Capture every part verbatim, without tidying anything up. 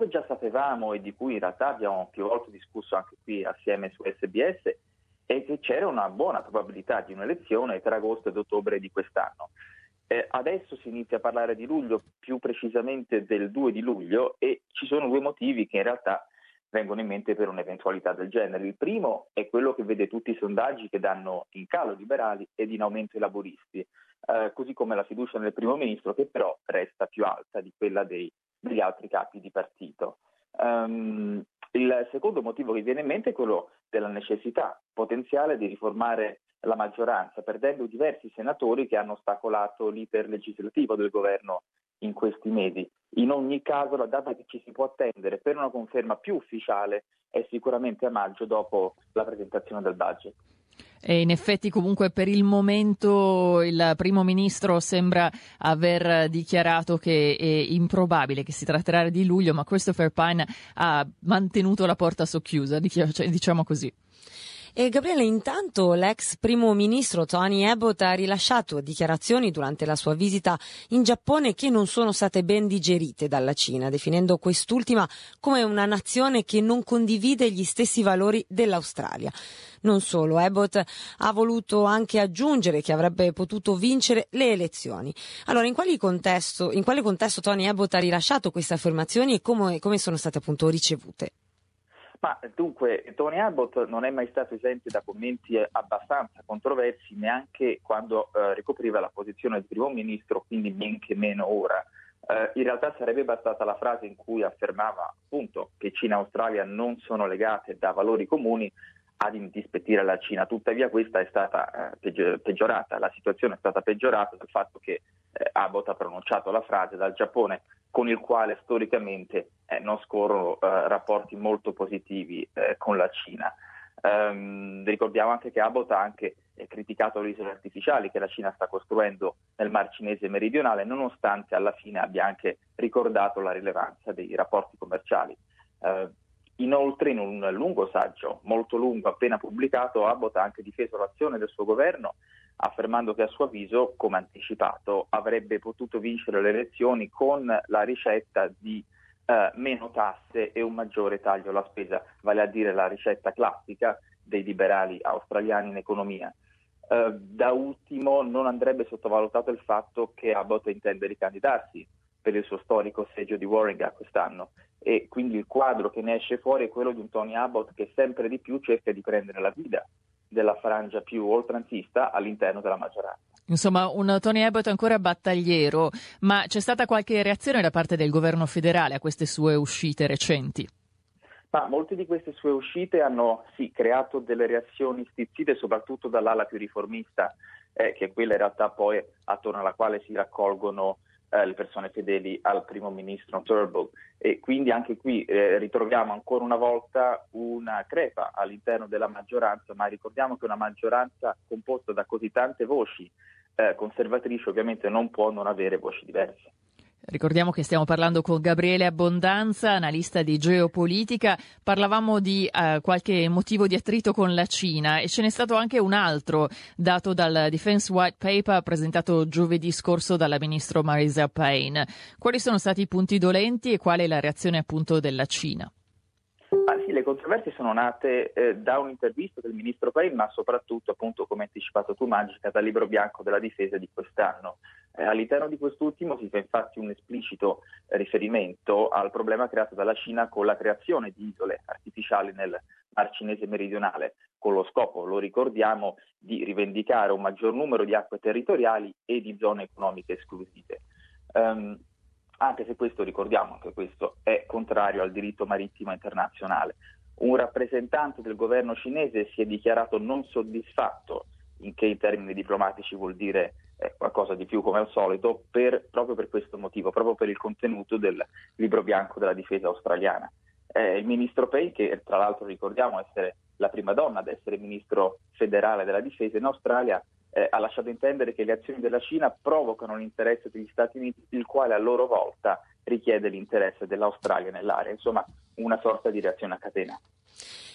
che già sapevamo e di cui in realtà abbiamo più volte discusso anche qui assieme su S B S è che c'era una buona probabilità di un'elezione tra agosto ed ottobre di quest'anno. Eh, adesso si inizia a parlare di luglio, più precisamente del due di luglio, e ci sono due motivi che in realtà vengono in mente per un'eventualità del genere. Il primo è quello che vede tutti i sondaggi che danno in calo i liberali ed in aumento i laburisti, eh, così come la fiducia nel primo ministro, che però resta più alta di quella dei, degli altri capi di partito. Um, il secondo motivo che viene in mente è quello della necessità potenziale di riformare la maggioranza, perdendo diversi senatori che hanno ostacolato l'iter legislativo del governo in questi mesi. In ogni caso la data che ci si può attendere per una conferma più ufficiale è sicuramente a maggio, dopo la presentazione del budget. E in effetti comunque per il momento il primo ministro sembra aver dichiarato che è improbabile che si tratterà di luglio, ma Christopher Pyne ha mantenuto la porta socchiusa, diciamo così. E Gabriele, intanto l'ex primo ministro Tony Abbott ha rilasciato dichiarazioni durante la sua visita in Giappone che non sono state ben digerite dalla Cina, definendo quest'ultima come una nazione che non condivide gli stessi valori dell'Australia. Non solo, Abbott ha voluto anche aggiungere che avrebbe potuto vincere le elezioni. Allora, in quale contesto, in quale contesto Tony Abbott ha rilasciato queste affermazioni e come, come sono state appunto ricevute? Ma dunque, Tony Abbott non è mai stato esente da commenti abbastanza controversi, neanche quando eh, ricopriva la posizione di primo ministro, quindi men che meno ora. Eh, in realtà sarebbe bastata la frase in cui affermava appunto che Cina e Australia non sono legate da valori comuni ad indispettire la Cina. Tuttavia questa è stata eh, peggiorata, la situazione è stata peggiorata dal fatto che eh, Abbott ha pronunciato la frase dal Giappone, con il quale storicamente eh, non scorrono eh, rapporti molto positivi eh, con la Cina. Um, ricordiamo anche che Abbott ha anche eh, criticato le isole artificiali che la Cina sta costruendo nel Mar Cinese meridionale, nonostante alla fine abbia anche ricordato la rilevanza dei rapporti commerciali. Uh, inoltre, in un lungo saggio, molto lungo, appena pubblicato, Abbott ha anche difeso l'azione del suo governo, affermando che a suo avviso, come anticipato, avrebbe potuto vincere le elezioni con la ricetta di eh, meno tasse e un maggiore taglio alla spesa, vale a dire la ricetta classica dei liberali australiani in economia. Eh, da ultimo, non andrebbe sottovalutato il fatto che Abbott intende ricandidarsi per il suo storico seggio di Warringah quest'anno, e quindi il quadro che ne esce fuori è quello di un Tony Abbott che sempre di più cerca di prendere la guida della frangia più oltranzista all'interno della maggioranza. Insomma, un Tony Abbott ancora battagliero, ma c'è stata qualche reazione da parte del governo federale a queste sue uscite recenti? Ma molte di queste sue uscite hanno sì creato delle reazioni stizzite, soprattutto dall'ala più riformista, eh, che è quella in realtà poi attorno alla quale si raccolgono eh, le persone fedeli al primo ministro Turnbull, e quindi anche qui eh, ritroviamo ancora una volta una crepa all'interno della maggioranza, ma ricordiamo che una maggioranza composta da così tante voci eh, conservatrici ovviamente non può non avere voci diverse. Ricordiamo che stiamo parlando con Gabriele Abbondanza, analista di geopolitica. Parlavamo di uh, qualche motivo di attrito con la Cina e ce n'è stato anche un altro dato dal Defense White Paper presentato giovedì scorso dalla ministro Marisa Payne. Quali sono stati i punti dolenti e qual è la reazione appunto della Cina? Ah, sì, le controversie sono nate eh, da un'intervista del ministro Payne, ma soprattutto, appunto, come anticipato tu, Magica, dal libro bianco della difesa di quest'anno. Eh, all'interno di quest'ultimo si fa infatti un esplicito eh, riferimento al problema creato dalla Cina con la creazione di isole artificiali nel Mar Cinese meridionale, con lo scopo, lo ricordiamo, di rivendicare un maggior numero di acque territoriali e di zone economiche esclusive. Um, anche se questo, ricordiamo, anche questo è contrario al diritto marittimo internazionale. Un rappresentante del governo cinese si è dichiarato non soddisfatto, in che in termini diplomatici vuol dire eh, qualcosa di più come al solito, per, proprio per questo motivo, proprio per il contenuto del libro bianco della difesa australiana. Eh, il ministro Payne, che tra l'altro ricordiamo essere la prima donna ad essere ministro federale della difesa in Australia, Eh, ha lasciato intendere che le azioni della Cina provocano l'interesse degli Stati Uniti, il quale a loro volta richiede l'interesse dell'Australia nell'area, insomma una sorta di reazione a catena.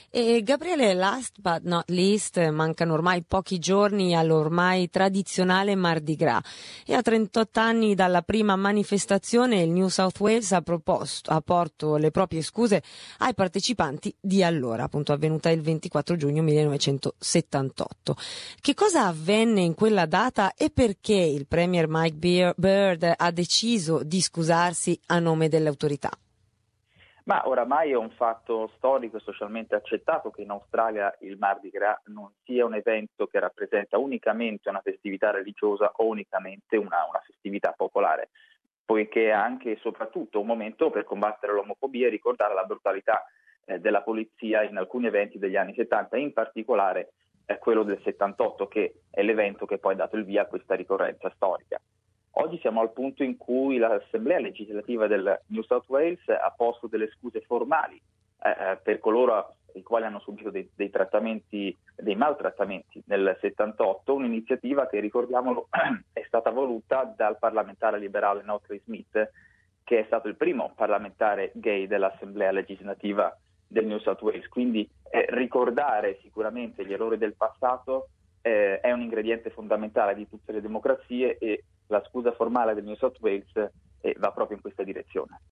E Gabriele, last but not least, mancano ormai pochi giorni all'ormai tradizionale Mardi Gras e a trentotto anni dalla prima manifestazione il New South Wales ha proposto, ha porto le proprie scuse ai partecipanti di allora, appunto avvenuta il ventiquattro giugno millenovecentosettantotto. Che cosa avvenne in quella data e perché il premier Mike Baird ha deciso di scusarsi a nome delle autorità? Ma oramai è un fatto storico e socialmente accettato che in Australia il Mardi Gras non sia un evento che rappresenta unicamente una festività religiosa o unicamente una, una festività popolare, poiché è anche e soprattutto un momento per combattere l'omofobia e ricordare la brutalità eh, della polizia in alcuni eventi degli anni settanta, in particolare eh, quello del settantotto, che è l'evento che poi ha dato il via a questa ricorrenza storica. Oggi siamo al punto in cui l'Assemblea legislativa del New South Wales ha posto delle scuse formali eh, per coloro i quali hanno subito dei, dei trattamenti, dei maltrattamenti nel settantotto, un'iniziativa che, ricordiamolo, è stata voluta dal parlamentare liberale Notley Smith, che è stato il primo parlamentare gay dell'Assemblea legislativa del New South Wales. Quindi eh, ricordare sicuramente gli errori del passato eh, è un ingrediente fondamentale di tutte le democrazie e la scusa formale del New South Wales eh, va proprio in questa direzione.